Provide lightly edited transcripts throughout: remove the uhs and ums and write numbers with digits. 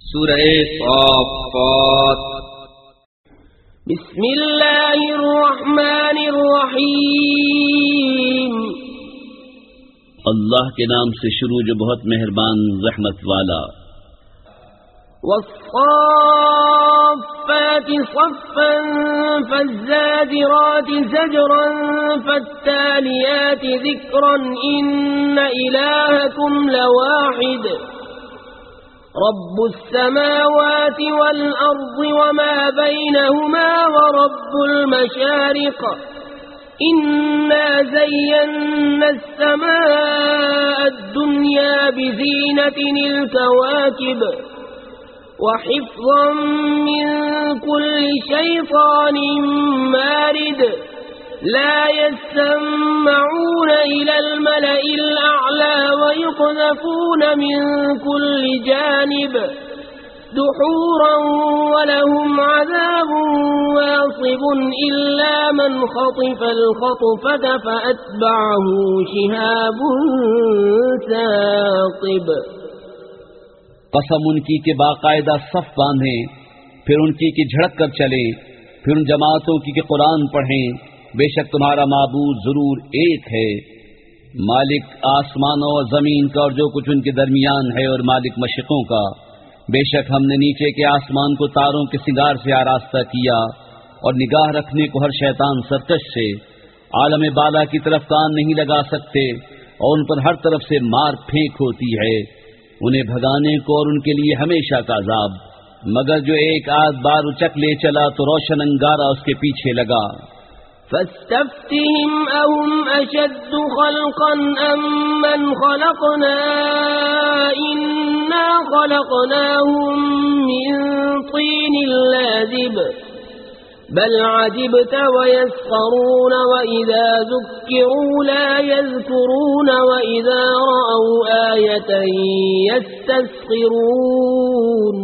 سورہ صافات بسم اللہ الرحمن الرحیم اللہ کے نام سے شروع جو بہت مہربان رحمت والا. والصافات صفا فالزاجرات زجرا فالتاليات ذكرا إن إلهكم لواحد رب السماوات والأرض وما بينهما ورب المشارق إنا زينا السماء الدنيا بزينة الكواكب وحفظا من كل شيطان مارد لا يسمعون إلى الملأ الأعلى ويقذفون من كل جانب دحورا ولهم عذاب واصب إلا من خطف الخطفة فأتبعه شهاب ثاقب. قسم ان کی کہ باقاعدہ صف باندھیں، پھر ان کی کہ جھڑک کر چلیں، پھر ان جماعتوں کی کہ قرآن پڑھیں. بے شک تمہارا معبود ضرور ایک ہے، مالک آسمانوں اور زمین کا اور جو کچھ ان کے درمیان ہے، اور مالک مشرقوں کا. بے شک ہم نے نیچے کے آسمان کو تاروں کے سنگار سے آراستہ کیا اور نگاہ رکھنے کو ہر شیطان سرکش سے. عالم بالا کی طرف کان نہیں لگا سکتے اور ان پر ہر طرف سے مار پھینک ہوتی ہے، انہیں بھگانے کو اور ان کے لیے ہمیشہ کا عذاب. مگر جو ایک آدھ بار اچک لے چلا تو روشن انگارہ اس کے پیچھے لگا. فاستفتهم أهم أشد خلقا أم من خلقنا إنا خلقناهم من طين لازب بل عجبت ويسخرون وإذا ذكروا لا يذكرون وإذا رأوا آية يستسخرون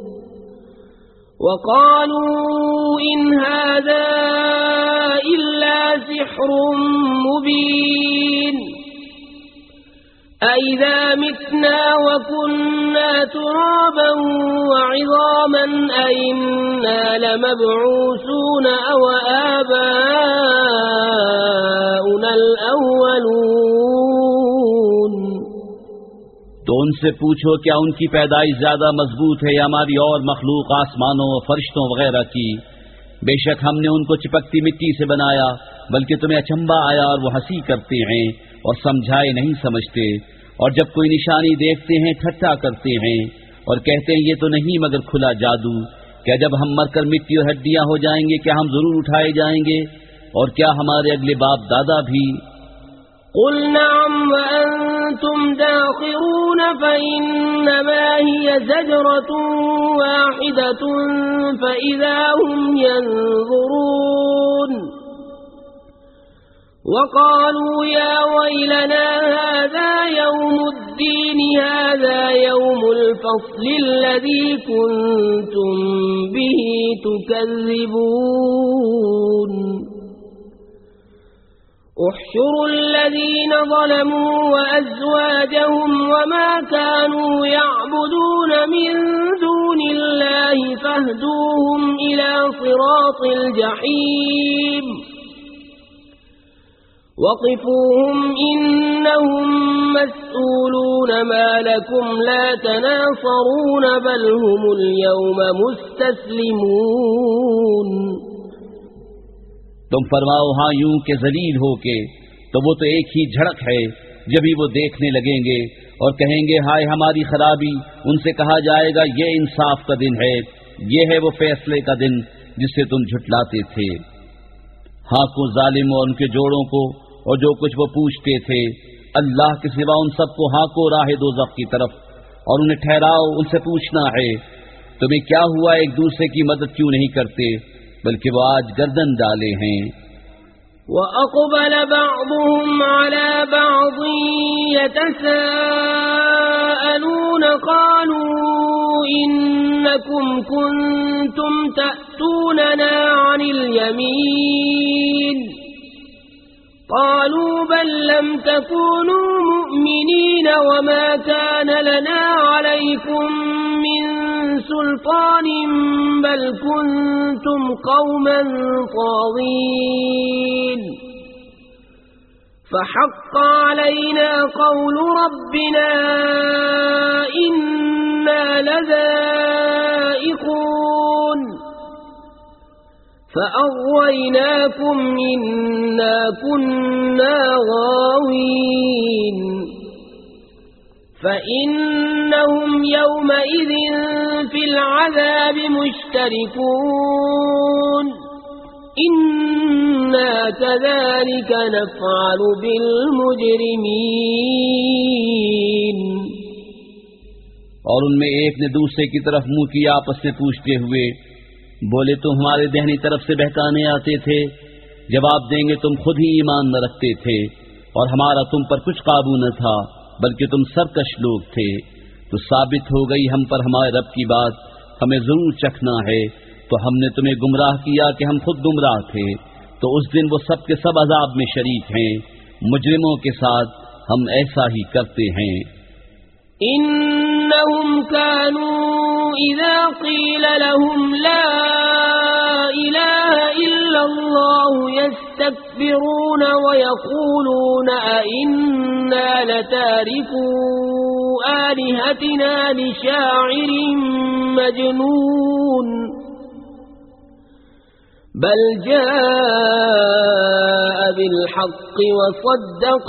وقالوا إن هذا إلا سحر مبين أإذا متنا وكنا ترابا وعظاما أإنا لمبعوثون أو آباؤنا الأولون. تو ان سے پوچھو کیا ان کی پیدائش زیادہ مضبوط ہے یا ہماری اور مخلوق آسمانوں و فرشتوں وغیرہ کی؟ بے شک ہم نے ان کو چپکتی مٹی سے بنایا، بلکہ تمہیں اچنبھا آیا اور وہ ہنسی کرتے ہیں اور سمجھائے نہیں سمجھتے. اور جب کوئی نشانی دیکھتے ہیں ٹھٹھا کرتے ہیں اور کہتے ہیں یہ تو نہیں مگر کھلا جادو. کیا جب ہم مر کر مٹی اور ہڈیاں ہو جائیں گے کیا ہم ضرور اٹھائے جائیں گے؟ اور کیا ہمارے اگلے باپ دادا بھی؟ قل نعم وأنتم داخرون فإنما هي زجرة واحدة فإذا هم ينظرون وقالوا يا ويلنا هذا يوم الدين هذا يوم الفصل الذي كنتم به تكذبون. احشروا الذين ظلموا وأزواجهم وما كانوا يعبدون من دون الله فاهدوهم إلى صراط الجحيم وقفوهم إنهم مسؤولون ما لكم لا تناصرون بل هم اليوم مستسلمون. تم فرماؤ ہاں یوں کہ ذلیل ہو کے، تو وہ تو ایک ہی جھڑک ہے. جبھی وہ دیکھنے لگیں گے اور کہیں گے ہائے ہماری خرابی. ان سے کہا جائے گا یہ انصاف کا دن ہے، یہ ہے وہ فیصلے کا دن جس سے تم جھٹلاتے تھے. ہاں کو ظالم اور ان کے جوڑوں کو اور جو کچھ وہ پوچھتے تھے. اللہ کے سوا ان سب کو ہاں کو راہ دوزخ کی طرف اور انہیں ٹھہراؤ. ان سے پوچھنا ہے تمہیں کیا ہوا، ایک دوسرے کی مدد کیوں نہیں کرتے؟ بلکہ وہ آج گردن ڈالے ہیں. وَأَقْبَلَ بَعْضُهُمْ عَلَى بَعْضٍ يَتَسَاءَلُونَ قَالُوا إِنَّكُمْ كُنتُمْ تَأْتُونَنَا عَنِ الْيَمِينِ قالوا بل لم تكونوا مؤمنين وما كان لنا عليكم من سلطان بل كنتم قوما طاغين فحق علينا قول ربنا إنا لذائقون فأغويناكم إنا كنا غاوين فإنهم يومئذ في العذاب مشتركون إنا كذلك نفعل بالمجرمين. اور ان میں ایک نے دوسرے کی طرف منہ کیا آپس میں پوچھتے ہوئے بولے تم ہمارے دہنی طرف سے بہکانے آتے تھے، جواب دیں گے تم خود ہی ایمان نہ رکھتے تھے اور ہمارا تم پر کچھ قابو نہ تھا بلکہ تم سرکش لوگ تھے. تو ثابت ہو گئی ہم پر ہمارے رب کی بات، ہمیں ضرور چکھنا ہے. تو ہم نے تمہیں گمراہ کیا کہ ہم خود گمراہ تھے. تو اس دن وہ سب کے سب عذاب میں شریک ہیں. مجرموں کے ساتھ ہم ایسا ہی کرتے ہیں. إنهم كانوا إذا قيل لهم لا إله إلا الله يستكبرون ويقولون أئنا لتاركو آلهتنا لشاعر مجنون بل جاء بالحق وصدق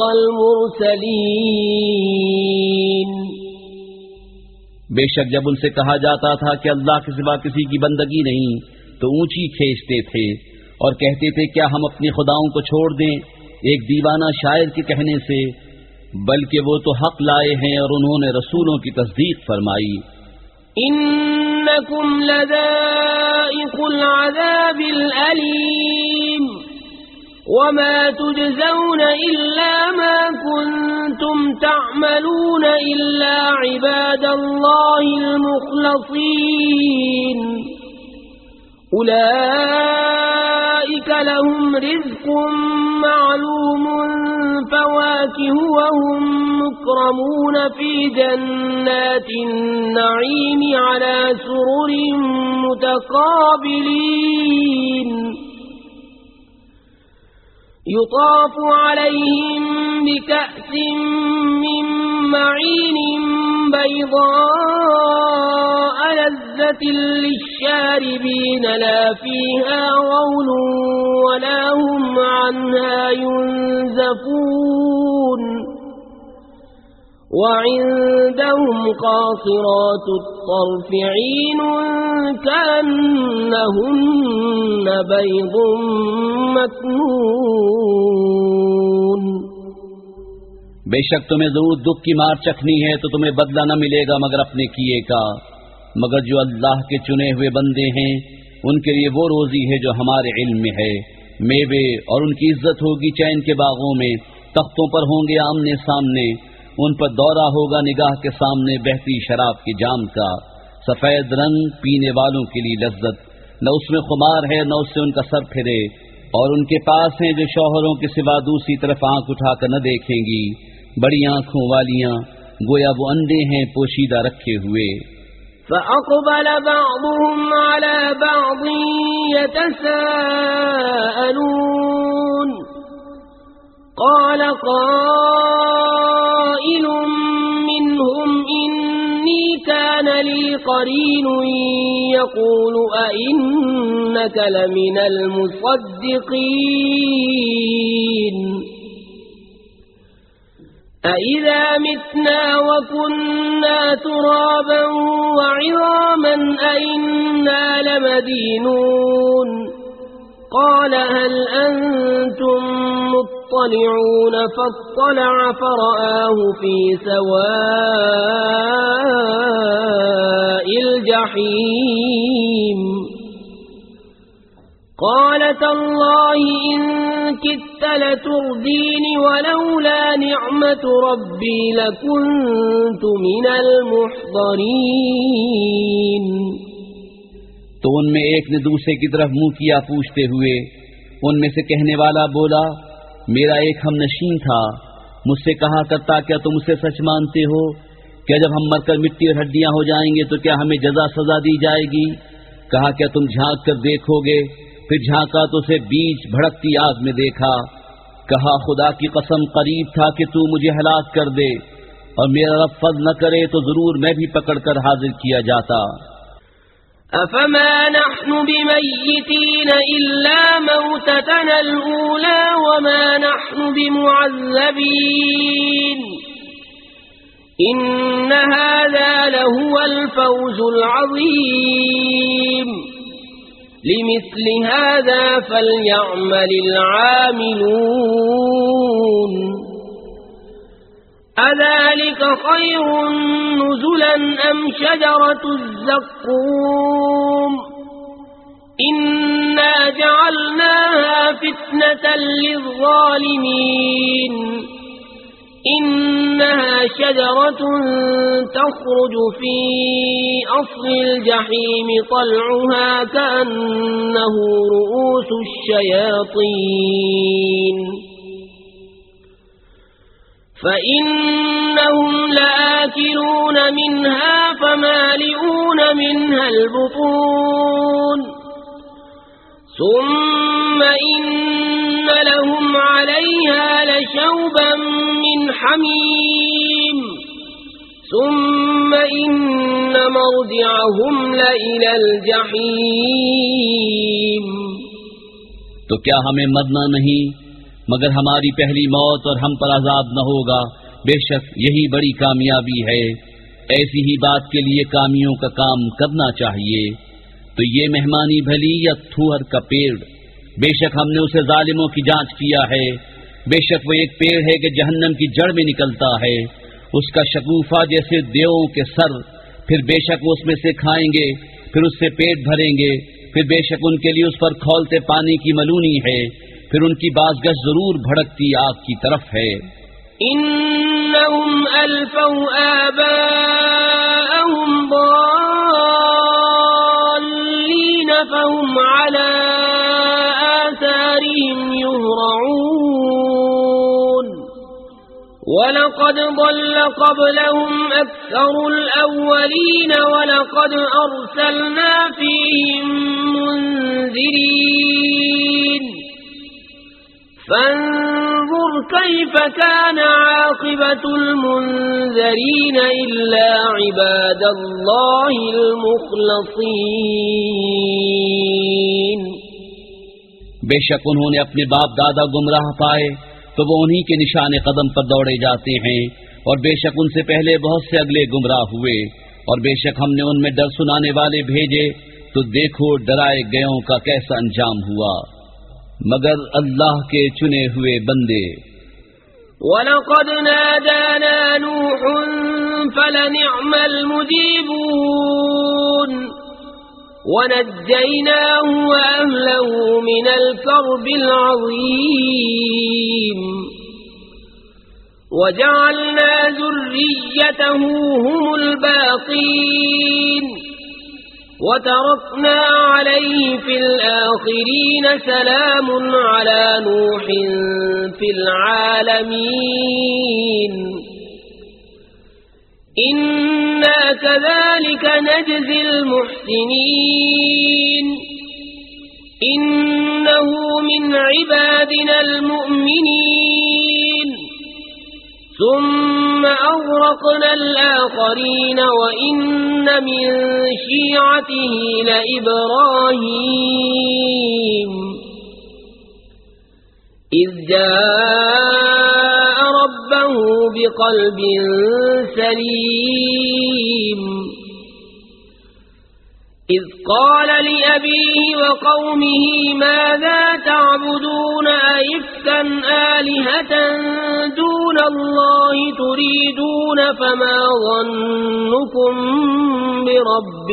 المرسلين. بے شک جب ان سے کہا جاتا تھا کہ اللہ کے سوا کسی کی بندگی نہیں تو اونچی کھینچتے تھے اور کہتے تھے کیا ہم اپنی خداؤں کو چھوڑ دیں ایک دیوانہ شاعر کے کہنے سے، بلکہ وہ تو حق لائے ہیں اور انہوں نے رسولوں کی تصدیق فرمائی. إنكم لذائق العذاب الأليم وما تجزون إلا ما كنتم تعملون إلا عباد الله المخلصين أولئك لهم رزق معلوم فواكه وهم مكرمون في جنات النعيم على سرر متقابلين يطاف عليهم بكأس من معين بيضاء لذة للشاربين لا فيها غول ولا هم عنها ينزفون وعندهم قاصرات الطرف عين كأنهن بيض مكنون. بے شک تمہیں ضرور دکھ کی مار چکھنی ہے تو تمہیں بدلہ نہ ملے گا مگر اپنے کیے کا، مگر جو اللہ کے چنے ہوئے بندے ہیں ان کے لیے وہ روزی ہے جو ہمارے علم میں ہے، میوے اور ان کی عزت ہوگی چین کے باغوں میں، تختوں پر ہوں گے آمنے سامنے، ان پر دورہ ہوگا نگاہ کے سامنے بہتی شراب کی جام کا، سفید رنگ پینے والوں کے لیے لذت، نہ اس میں خمار ہے نہ اس سے ان کا سر پھرے، اور ان کے پاس ہیں جو شوہروں کے سوا دوسری طرف آنکھ اٹھا کر نہ دیکھیں گی، بڑی آنکھوں والیاں گویا وہ اندھے ہیں پوشیدہ رکھے ہوئے. فأقبل بعضهم على بعض يتساءلون قال قائل منهم إني كان لي قرين يقول أئنك لمن المصدقين أَإِذَا مِتْنَا وَكُنَّا تُرَابًا وَعِظَامًا أَإِنَّا لَمَدِينُونَ قَالَ هَلْ أَنْتُمْ مُطَّلِعُونَ فَاطَّلَعَ فَرَآهُ فِي سَوَاءِ الْجَحِيمِ قال تالله إن كدت لتردين ولولا نعمة ربي لكنت من المحضرين. تو ان میں ایک نے دوسرے کی طرف منہ کیا پوچھتے ہوئے، ان میں سے کہنے والا بولا میرا ایک ہم نشین تھا، مجھ سے کہا کرتا کیا تم اسے سچ مانتے ہو کیا جب ہم مر کر مٹی اور ہڈیاں ہو جائیں گے تو کیا ہمیں جزا سزا دی جائے گی؟ کہا کیا تم جھانک کر دیکھو گے؟ پھر جھانکا تو اسے بیچ بھڑکتی آگ میں دیکھا۔ کہا خدا کی قسم قریب تھا کہ تو مجھے ہلاک کر دے، اور میرا رب فضل نہ کرے تو ضرور میں بھی پکڑ کر حاضر کیا جاتا۔ أفما نحن بميتين إلا موتتنا الأولى وما نحن بمعذبين إن هذا لهو الفوز العظيم لمثل هذا فليعمل العاملون أذلك خير نزلا أم شجرة الزقوم إنا جعلناها فتنة للظالمين إنها شجرة تخرج في أصل الجحيم طلعها كأنه رؤوس الشياطين فإنهم لآكلون منها فمالئون منها البطون ثم إن لهم عليها لشوبا من حميم ثم إن مرجعهم لإلى الجحيم۔ تو کیا ہمیں مرنا نہیں مگر ہماری پہلی موت اور ہم پر عذاب نہ ہوگا؟ بے شک یہی بڑی کامیابی ہے۔ ایسی ہی بات کے لیے کامیوں کا کام کرنا چاہیے۔ تو یہ مہمانی بھلی یا تھوہر کا پیڑ؟ بے شک ہم نے اسے ظالموں کی جانچ کیا ہے۔ بے شک وہ ایک پیڑ ہے کہ جہنم کی جڑ میں نکلتا ہے، اس کا شگوفہ جیسے دیووں کے سر، پھر بے شک وہ اس میں سے کھائیں گے، پھر اس سے پیٹ بھریں گے، پھر بے شک ان کے لیے اس پر کھولتے پانی کی ملونی ہے، پھر ان کی بازگشت ضرور بھڑکتی آگ کی طرف ہے۔ انہم الفوا آباءہم ضالین فہم علی آثارہم یہرعون وَلَقَدْ ضَلَّ قَبْلَهُمْ أَكْثَرُ الْأَوَّلِينَ وَلَقَدْ أَرْسَلْنَا فِيهِمْ مُنذِرِينَ فانظر كيف كان عاقبة المنذرين إلا عباد الله المخلصين۔ بے شک انہوں نے اپنے باپ دادا گمراہ پائے تو وہ انہی کے نشان قدم پر دوڑے جاتے ہیں، اور بے شک ان سے پہلے بہت سے اگلے گمراہ ہوئے، اور بے شک ہم نے ان میں ڈر سنانے والے بھیجے تو دیکھو ڈرائے گئوں کا کیسا انجام ہوا، مگر اللہ کے چنے ہوئے بندے۔ وَلَقَدْ نَادَانَا نُوحٌ فَلَنِعْمَ الْمُجِيبُونَ وَنَجَّيْنَاهُ وَأَهْلَهُ مِنَ الْكَرْبِ الْعَظِيمِ وَجَعَلْنَا ذُرِّيَّتَهُ هُمُ الْبَاقِينَ وَتَرَكْنَا عَلَيْهِ فِي الْآخِرِينَ سَلَامٌ عَلَى نُوحٍ فِي الْعَالَمِينَ إِنَّا كَذَلِكَ نَجْزِي الْمُحْسِنِينَ إِنَّهُ مِنْ عِبَادِنَا الْمُؤْمِنِينَ ثم أغرقنا الآخرين وإن من شيعته لإبراهيم إذ جاء ربه بقلب سليم إذ قال لأبيه وقومه ماذا تعبدون أئفكا آلهة دون الله تريدون فما ظنكم برب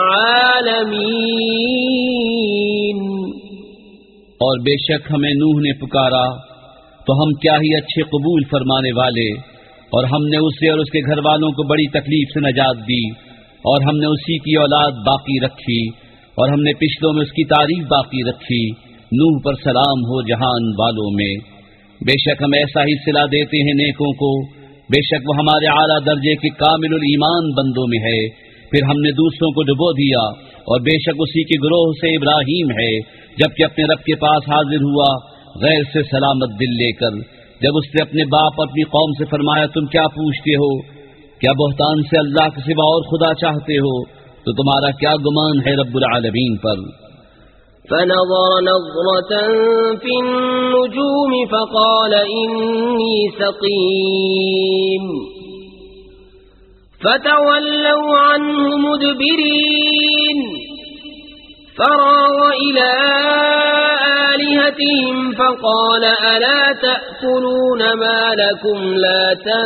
العالمين۔ اور بے شک ہمیں نوح نے پکارا تو ہم کیا ہی اچھے قبول فرمانے والے، اور ہم نے اسے اور اس کے گھر والوں کو بڑی تکلیف سے نجات دی، اور ہم نے اسی کی اولاد باقی رکھی، اور ہم نے پچھلوں میں اس کی تعریف باقی رکھی۔ نوح پر سلام ہو جہان والوں میں۔ بے شک ہم ایسا ہی صلہ دیتے ہیں نیکوں کو بے شک وہ ہمارے اعلیٰ درجے کے کامل الایمان بندوں میں ہے. پھر ہم نے دوسروں کو ڈبو دیا، اور بے شک اسی کے گروہ سے ابراہیم ہے، جبکہ اپنے رب کے پاس حاضر ہوا غیر سے سلامت دل لے کر. جب اس نے اپنے باپ اور اپنی قوم سے فرمایا تم کیا پوچھتے ہو؟ کیا بہتان سے اللہ کے سوا اور خدا چاہتے ہو؟ تو تمہارا کیا گمان ہے رب العالمین پر؟ فنظر نظرة في النجوم فقال إني سقيم فتولوا عنه مدبرين فراغ إلى آلهتهم فقال ألا تأكلون ما لكم لا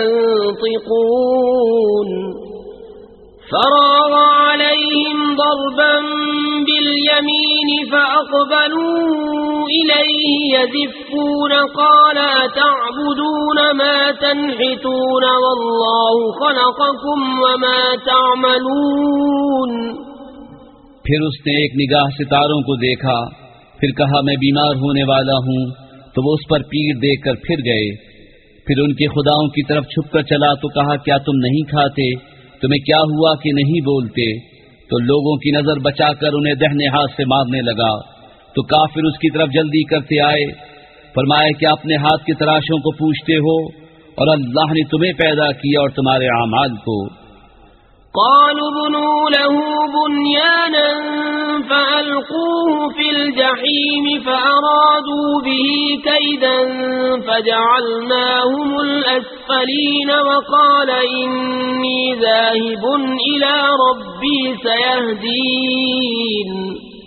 تنطقون فراغ عليهم ضربا باليمين فأقبلوا إليه يزفون قال أتعبدون ما تنحتون والله خلقكم وما تعملون. پھر اس نے ایک نگاہ ستاروں کو دیکھا، پھر کہا میں بیمار ہونے والا ہوں، تو وہ اس پر پیر دے کر پھر گئے. پھر ان کے خداؤں کی طرف چھپ کر چلا تو کہا کیا تم نہیں کھاتے؟ تمہیں کیا ہوا کہ نہیں بولتے؟ تو لوگوں کی نظر بچا کر انہیں دہنے ہاتھ سے مارنے لگا. تو کافر اس کی طرف جلدی کرتے آئے. فرمایا کہ اپنے ہاتھ کے تراشوں کو پوچھتے ہو، اور اللہ نے تمہیں پیدا کیا اور تمہارے اعمال کو. قالوا بنوا له بنيانا فألقوه في الجحيم فأرادوا به كيدا فجعلناهم الأسفلين وقال إني ذاهب إلى ربي سيهدين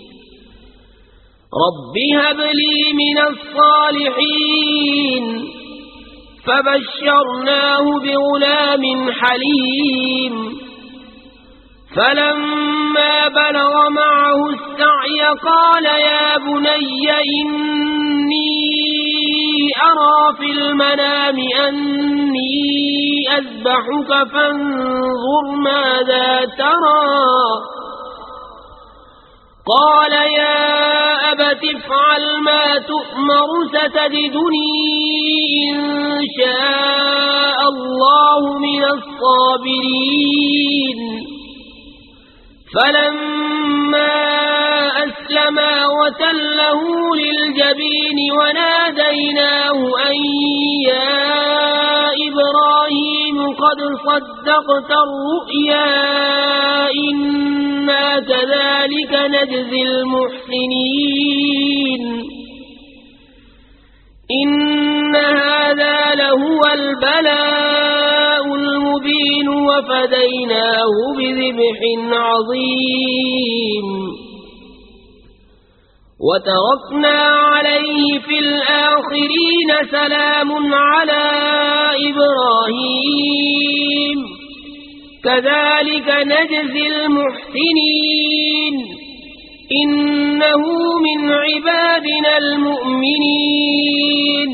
رب هب لي من الصالحين فبشرناه بغلام حليم فلما بلغ معه السعي قال يا بني إني أرى في المنام أني أذبحك فانظر ماذا ترى قال يا أبت افعل ما تؤمر ستجدني إن شاء الله من الصابرين. فلما أسلما وتله للجبين وناديناه أن يا إبراهيم قد صدقت الرؤيا إنا كذلك نجزي المحسنين إن هذا لهو البلاء المبين وفديناه بذبح عظيم وتركنا عليه في الآخرين سلام على إبراهيم كذلك نجزي المحسنين إنه من عبادنا المؤمنين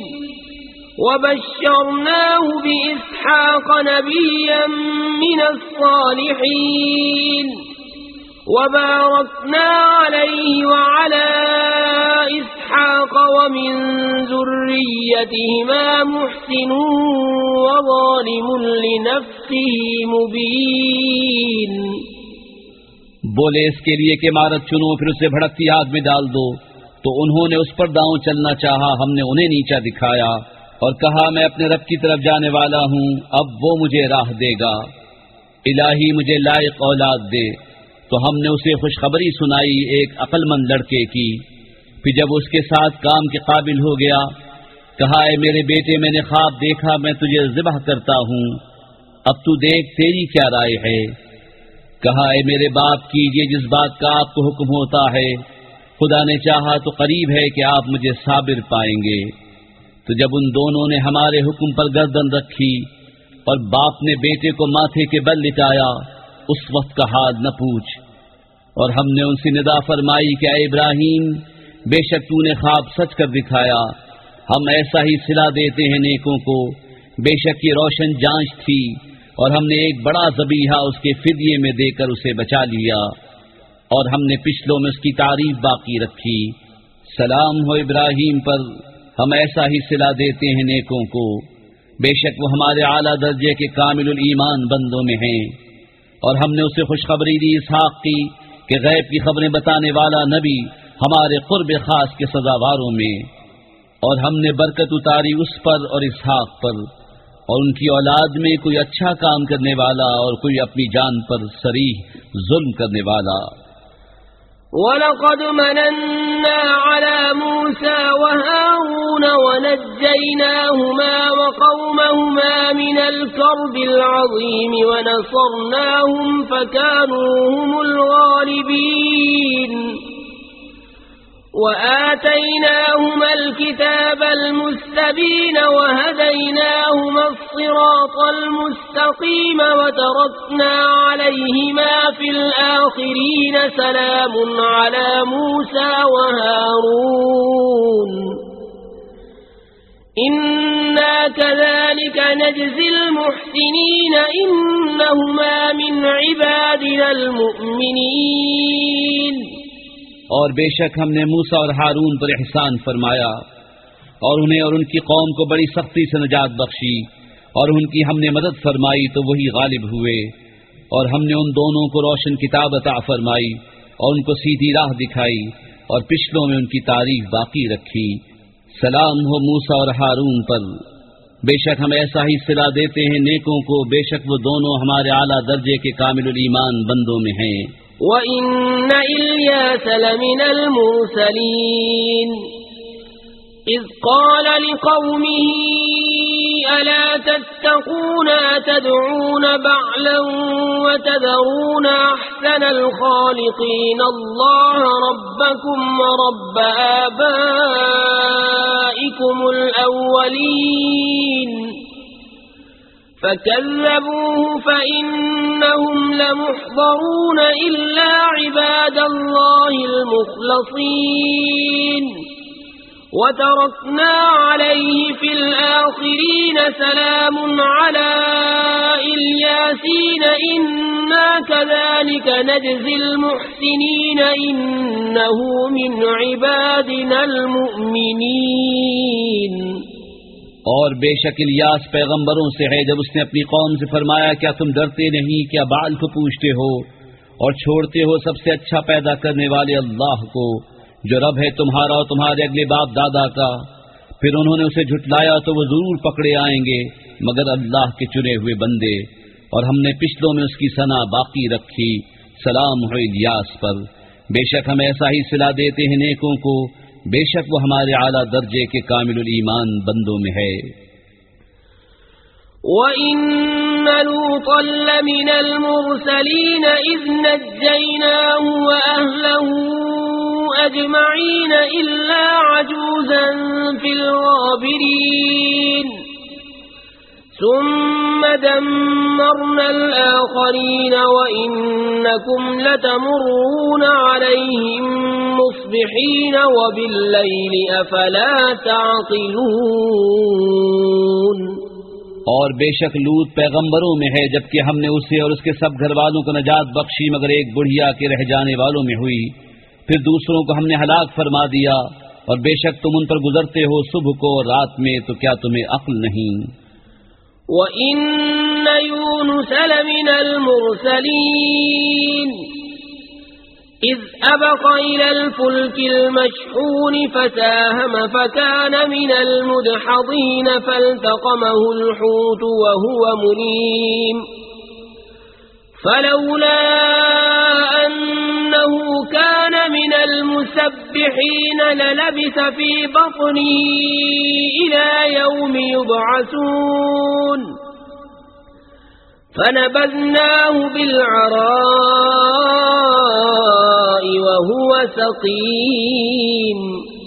وبشرناه بإسحاق نبيا من الصالحين وباركنا عليه وعلى إسحاق ومن ذريتهما محسن وظالم لنفسه مبين. بولے اس کے لیے کہ عمارت چنو پھر اسے بھڑکتی آگ میں ڈال دو. تو انہوں نے اس پر داؤں چلنا چاہا، ہم نے انہیں نیچا دکھایا اور کہا میں اپنے رب کی طرف جانے والا ہوں، اب وہ مجھے راہ دے گا. الہی مجھے لائق اولاد دے. تو ہم نے اسے خوشخبری سنائی ایک عقل مند لڑکے کی. پھر جب اس کے ساتھ کام کے قابل ہو گیا کہا اے میرے بیٹے میں نے خواب دیکھا، میں تجھے ذبح کرتا ہوں، اب تو دیکھ تیری کیا رائے ہے. کہا اے میرے باپ کیجئے جس بات کا آپ کو حکم ہوتا ہے، خدا نے چاہا تو قریب ہے کہ آپ مجھے صابر پائیں گے. تو جب ان دونوں نے ہمارے حکم پر گردن رکھی اور باپ نے بیٹے کو ماتھے کے بل لٹایا، اس وقت کا حال نہ پوچھ. اور ہم نے ان سے ندا فرمائی کہ اے ابراہیم بے شک تو نے خواب سچ کر دکھایا، ہم ایسا ہی صلہ دیتے ہیں نیکوں کو. بے شک یہ روشن جانچ تھی اور ہم نے ایک بڑا ذبیحہ اس کے فدیے میں دے کر اسے بچا لیا، اور ہم نے پچھلوں میں اس کی تعریف باقی رکھی. سلام ہو ابراہیم پر، ہم ایسا ہی صلہ دیتے ہیں نیکوں کو. بے شک وہ ہمارے اعلیٰ درجے کے کامل الایمان بندوں میں ہیں، اور ہم نے اسے خوشخبری دی اسحاق کی کہ غیب کی خبریں بتانے والا نبی ہمارے قرب خاص کے سزاواروں میں، اور ہم نے برکت اتاری اس پر اور اسحاق پر، اور ان کی اولاد میں کوئی اچھا کام کرنے والا اور کوئی اپنی جان پر صریح ظلم کرنے والا۔ وَلَقَدْ مَنَنَّا عَلَى مُوسَى وَهَارُونَ وَنَجَّيْنَاهُمَا وَقَوْمَهُمَا مِنَ الْكَرْبِ الْعَظِيمِ وَنَصَرْنَاهُمْ فَكَانُوا هُمُ الْغَالِبِينَ وَآتَيْنَاهُمَا الْكِتَابَ الْمُسْتَبِينَ وَهَدَيْنَاهُمَا الصِّرَاطَ الْمُسْتَقِيمَ وَتَرَكْنَا عَلَيْهِمَا فِي الْآخِرِينَ سَلَامٌ عَلَى مُوسَى وَهَارُونَ إِنَّا كَذَلِكَ نَجْزِي الْمُحْسِنِينَ إِنَّهُمَا مِنْ عِبَادِنَا الْمُؤْمِنِينَ۔ اور بے شک ہم نے موسیٰ اور ہارون پر احسان فرمایا، اور انہیں اور ان کی قوم کو بڑی سختی سے نجات بخشی، اور ان کی ہم نے مدد فرمائی تو وہی غالب ہوئے، اور ہم نے ان دونوں کو روشن کتاب عطا فرمائی اور ان کو سیدھی راہ دکھائی، اور پچھلوں میں ان کی تعریف باقی رکھی۔ سلام ہو موسیٰ اور ہارون پر، بے شک ہم ایسا ہی صلہ دیتے ہیں نیکوں کو، بے شک وہ دونوں ہمارے اعلیٰ درجے کے کامل الایمان بندوں میں ہیں۔ وَإِنَّ إِلْيَاسَ لَمِنَ الْمُرْسَلِينَ إِذْ قَالَ لِقَوْمِهِ أَلَا تَتَّقُونَ أَتَدْعُونَ بَعْلًا وَتَذَرُونَ أَحْسَنَ الْخَالِقِينَ اللَّهَ رَبَّكُمْ وَرَبَّ آبَائِكُمُ الْأَوَّلِينَ فَكَذَّبُوهُ فَإِنَّهُمْ لَمُحْضَرُونَ إِلَّا عِبَادَ اللَّهِ الْمُخْلَصِينَ وَتَرَكْنَا عَلَيْهِ فِي الْآخِرِينَ سَلَامٌ عَلَى إِلْيَاسِينَ إِنَّا كَذَلِكَ نَجْزِي الْمُحْسِنِينَ إِنَّهُ مِنْ عِبَادِنَا الْمُؤْمِنِينَ۔ اور بے شک الیاس پیغمبروں سے ہے جب اس نے اپنی قوم سے فرمایا کیا تم ڈرتے نہیں، کیا بال کو پوجتے ہو اور چھوڑتے ہو سب سے اچھا پیدا کرنے والے اللہ کو جو رب ہے تمہارا اور تمہارے اگلے باپ دادا کا۔ پھر انہوں نے اسے جھٹلایا تو وہ ضرور پکڑے آئیں گے مگر اللہ کے چنے ہوئے بندے، اور ہم نے پچھلوں میں اس کی ثنا باقی رکھی۔ سلام ہو الیاس پر، بے شک ہم ایسا ہی صلہ دیتے ہیں نیکوں کو، بے شک وہ ہمارے اعلیٰ درجے کے کامل الایمان بندوں میں ہے۔ وَإِنَّ لُوطًا لَّمِنَ الْمُرْسَلِينَ إِذْ نَجَّيْنَاهُ وَأَهْلَهُ أَجْمَعِينَ إِلَّا عَجُوزًا فِي الْغَابِرِينَ ثُمَّ دَمَّرْنَا الْآخَرِينَ وَإِنَّكُمْ لَتَمُرُّونَ عَلَيْهِمْ مُصْبِحِينَ وَبِاللَّيْلِ أَفَلَا تَعْقِلُونَ۔ اور بے شک لوط پیغمبروں میں ہے جبکہ ہم نے اسے اور اس کے سب گھر والوں کو نجات بخشی مگر ایک بڑھیا کے رہ جانے والوں میں ہوئی، پھر دوسروں کو ہم نے ہلاک فرما دیا، اور بے شک تم ان پر گزرتے ہو صبح کو اور رات میں، تو کیا تمہیں عقل نہیں؟ وَإِنَّ يُونُسَ لَمِنَ الْمُرْسَلِينَ إِذْ أَبَقَ إِلَى الْفُلْكِ الْمَشْحُونِ فَسَاهَمَ فَكَانَ مِنَ الْمُدْحَضِينَ فَالْتَقَمَهُ الْحُوتُ وَهُوَ مُلِيمٌ فَلَوْلَا أَنَّهُ كَانَ مِنَ الْمُسَبِّحِينَ لَلَبِثَ فِي بَطْنِهِ إِلَى يَوْمِ يُبْعَثُونَ فَنَبَذْنَاهُ بِالْعَرَاءِ وَهُوَ سَقِيمٌ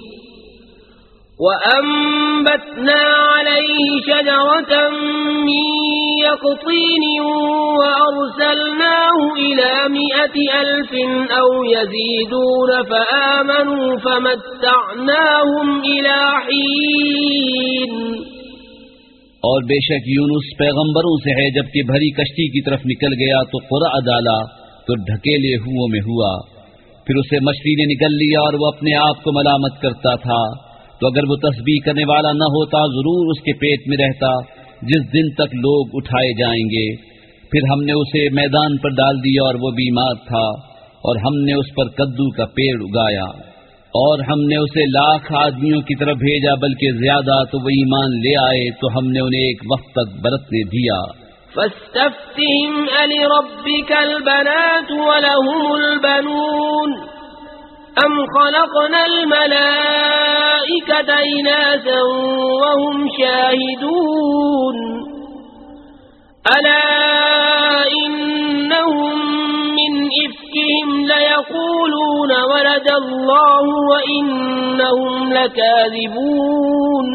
وَأَنبَتْنَا عَلَيْهِ شَجَرَةً مِّن يَقْطِينٍ وَأَرْسَلْنَاهُ إِلَى 100,000 أَوْ يَزِيدُونَ فَآمَنُوا فَمَتَّعْنَاهُمْ إِلَى حِينٍ۔ اور بے شک یونس پیغمبروں سے ہے جبکہ بھری کشتی کی طرف نکل گیا تو قرع ڈالا تو ڈھکیلے ہوئوں میں ہوا، پھر اسے مچھلی نے نگل لیا اور وہ اپنے آپ کو ملامت کرتا تھا، تو اگر وہ تسبیح کرنے والا نہ ہوتا ضرور اس کے پیٹ میں رہتا، جس دن تک لوگ اٹھائے جائیں گے. پھر ہم نے اسے میدان پر ڈال دیا اور وہ بیمار تھا، اور ہم نے اس پر کدو کا پیڑ اگایا، اور ہم نے اسے 1,00,000 آدمیوں کی طرف بھیجا بلکہ زیادہ، تو وہ ایمان لے آئے تو ہم نے انہیں ایک وقت تک برتنے دیا. فاستفتهم ألربك البنات ولهم البنون أم خلقنا الملائكة إناثا وهم شاهدون ألا إنهم من إفكهم ليقولون ولد الله وإنهم لكاذبون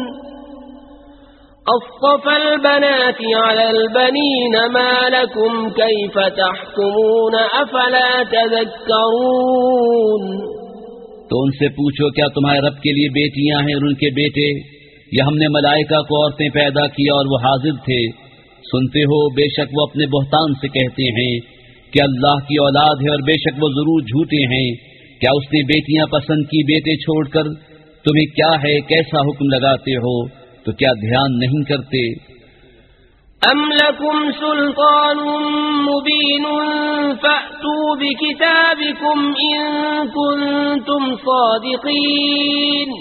أصطفى البنات على البنين ما لكم كيف تحكمون أفلا تذكرون. تو ان سے پوچھو کیا تمہارے رب کے لیے بیٹیاں ہیں اور ان کے بیٹے، یا ہم نے ملائکہ کو عورتیں پیدا کیا اور وہ حاضر تھے؟ سنتے ہو بے شک وہ اپنے بہتان سے کہتے ہیں کہ اللہ کی اولاد ہے، اور بے شک وہ ضرور جھوٹے ہیں. کیا اس نے بیٹیاں پسند کی بیٹے چھوڑ کر؟ تمہیں کیا ہے، کیسا حکم لگاتے ہو؟ تو کیا دھیان نہیں کرتے؟ ام لکم سلطان مبین فأتوا بکتابکم ان کنتم صادقین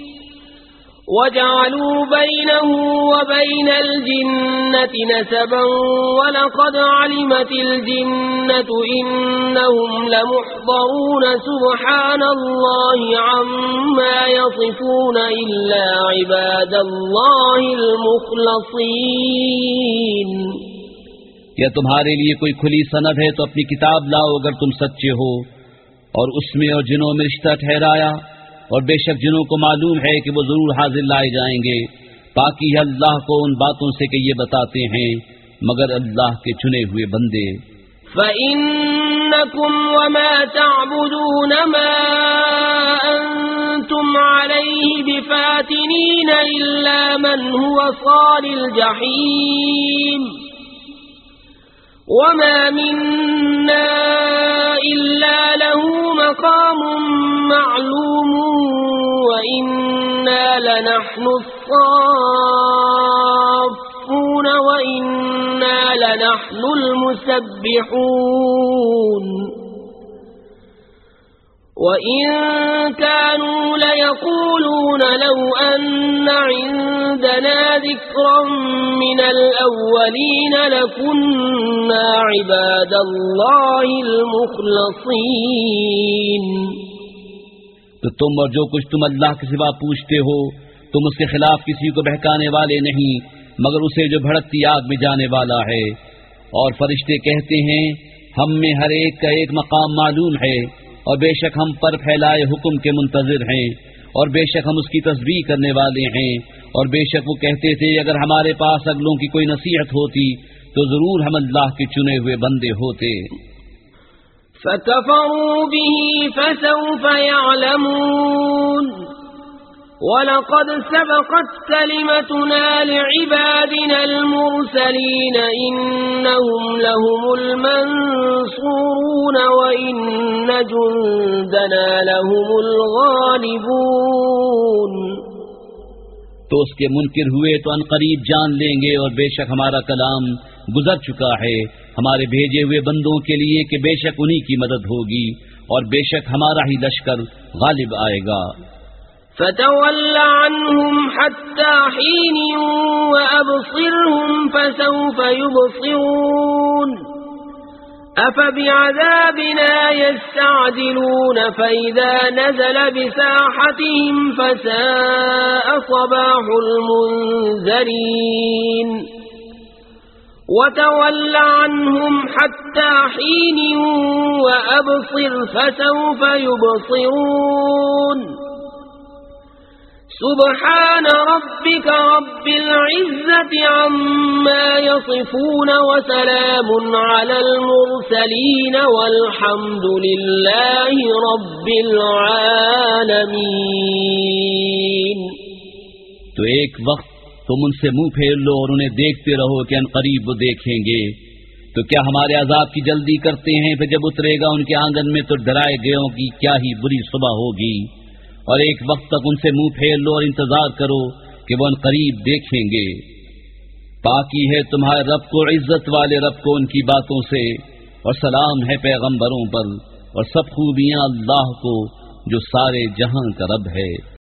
وجعلوا بینه وبین الجنة نسبا ولقد علمت الجنة انہم لمحضرون سبحان اللہ عما یصفون الا عباد اللہ المخلصین. کیا تمہارے لیے کوئی کھلی سند ہے تو اپنی کتاب لاؤ اگر تم سچے ہو، اور اس میں اور جنوں میں رشتہ ٹھہرایا، اور بے شک جنوں کو معلوم ہے کہ وہ ضرور حاضر لائے جائیں گے. پاکی ہے اللہ کو ان باتوں سے کہ یہ بتاتے ہیں مگر اللہ کے چنے ہوئے بندے. فَإِنَّكُمْ وَمَا تَعْبُدُونَ مَا أَنْتُمْ عَلَيْهِ بِفَاتِنِينَ إِلَّا مَنْ هُوَ صَالِ الْجَحِيمِ وَمَا مِنَّا إِلَّا لَهُ مَقَامٌ مَعْلُومٌ وَإِنَّا لَنَحْنُ الصَّافُّونَ وَإِنَّا لَنَحْنُ الْمُسَبِّحُونَ. وَإِن كَانُوا لَيَقُولُونَ لَوْ أَنَّ عِندَنَا ذِكْرًا مِنَ الْأَوَّلِينَ لَكُنَّا عِبَادَ اللَّهِ الْمُخْلَصِينَ. تو تم اور جو کچھ تم اللہ کے سوا پوچھتے ہو، تم اس کے خلاف کسی کو بہکانے والے نہیں مگر اسے جو بھڑکتی آگ میں جانے والا ہے. اور فرشتے کہتے ہیں ہم میں ہر ایک کا ایک مقام معلوم ہے، اور بے شک ہم پر پھیلائے حکم کے منتظر ہیں، اور بے شک ہم اس کی تسبیح کرنے والے ہیں. اور بے شک وہ کہتے تھے اگر ہمارے پاس اگلوں کی کوئی نصیحت ہوتی تو ضرور ہم اللہ کے چنے ہوئے بندے ہوتے. فَكَفَرُوا بِهِ فَسَوْفَ يَعْلَمُونَ وَلَقَدْ سَبَقَتْ كَلِمَتُنَا لِعِبَادِنَا الْمُرْسَلِينَ إِنَّهُمْ لَهُمُ الْمَنْصُورُونَ وَإِنَّ جُنْدَنَا لَهُمُ الْغَالِبُونَ. تو اس کے منکر ہوئے تو ان قریب جان لیں گے، اور بے شک ہمارا کلام گزر چکا ہے ہمارے بھیجے ہوئے بندوں کے لیے کہ بے شک انہی کی مدد ہوگی، اور بے شک ہمارا ہی لشکر غالب آئے گا. فَتَوَلَّ عَنْهُمْ حَتَّى حِينٍ وَأَبْصِرْهُمْ فَسَوْفَ يُبْصِرُونَ أَفَبِعَذَابِنَا يَسْتَعْجِلُونَ فَإِذَا نَزَلَ بِسَاحَتِهِمْ فَسَاءَ صَبَاحُ الْمُنذَرِينَ وَتَوَلَّ عَنْهُمْ حَتَّى حِينٍ وَأَبْصِرْ فَسَوْفَ يُبْصِرُونَ سبحان ربك رب العزة عما يصفون وسلام على المرسلين والحمد لله رب العالمين. تو ایک وقت تم ان سے منہ پھیر لو اور انہیں دیکھتے رہو کہ ان قریب وہ دیکھیں گے. تو کیا ہمارے عذاب کی جلدی کرتے ہیں؟ پھر جب اترے گا ان کے آنگن میں تو ڈرائے گئوں کی کیا ہی بری صبح ہوگی. اور ایک وقت تک ان سے منہ پھیر لو اور انتظار کرو کہ وہ ان قریب دیکھیں گے. پاکی ہے تمہارے رب کو، عزت والے رب کو ان کی باتوں سے، اور سلام ہے پیغمبروں پر، اور سب خوبیاں اللہ کو جو سارے جہاں کا رب ہے۔